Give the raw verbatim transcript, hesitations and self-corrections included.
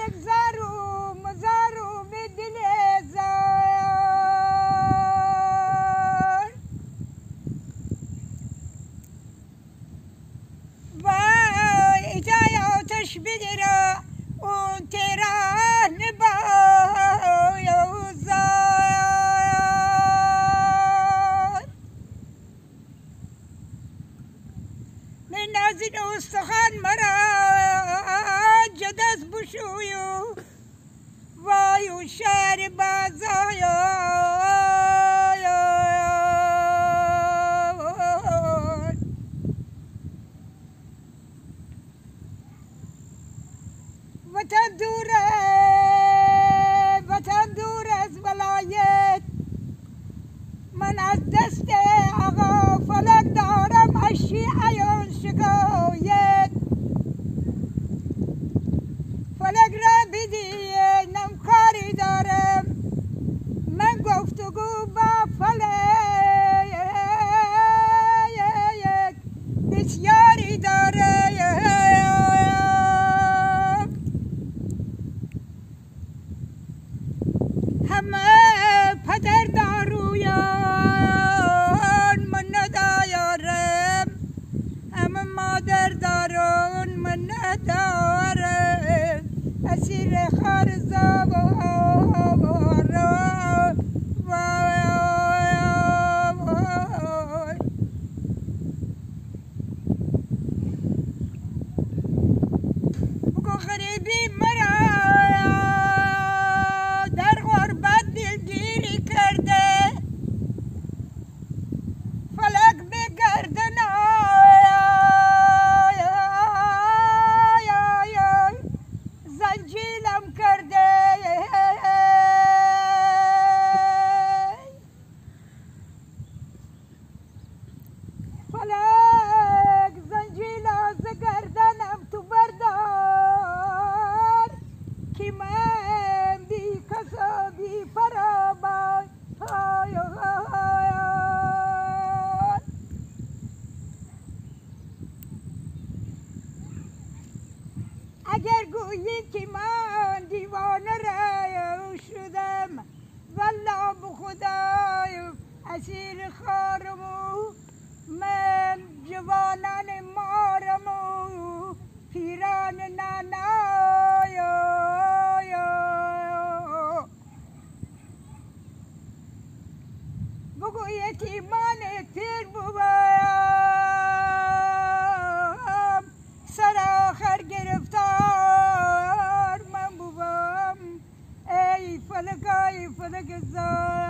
فلک زارو مزارو به دل زار وای ایجای آتش بگیره اون تیران بای زار من نازین استخوان مرا جدست بشویو وای و شهر بازایا وطن دوره وطن دور از ولایت من از دست آقا فلک دارم اشی ایان شکایت فلک را بدینم کاری دارم من گفتگو با فلک بسیاری داره همه پدر دارویان من ندارم همه مادر دارون من ندارم اسیر خارزا و بگو غریبی مرا در غربت دلگیری کرده فلک به گردن زنجیلم کرده فلک زنجیل از گردنم تو بردار که من بی کسا بی فرابان اگر گویی که من دیوانه را شدم والله بخدای اسیر خارمو من جوانان مارمو پیران نانایا بگو یتیمان پیر بوام سر آخر گرفتار من بوام ای فلک ای فلک زار